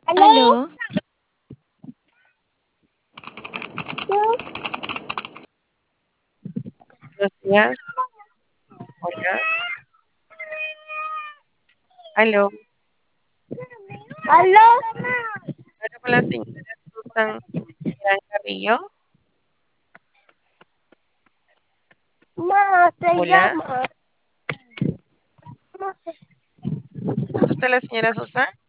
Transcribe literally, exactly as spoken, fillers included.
¿Aló? ¿Aló? Buenos días. Hola. Aló. ¿Aló? Hablo con la señora Susan Gran Carrillo. ¿Cómo se Hola. llama? ¿Es usted la señora Susan?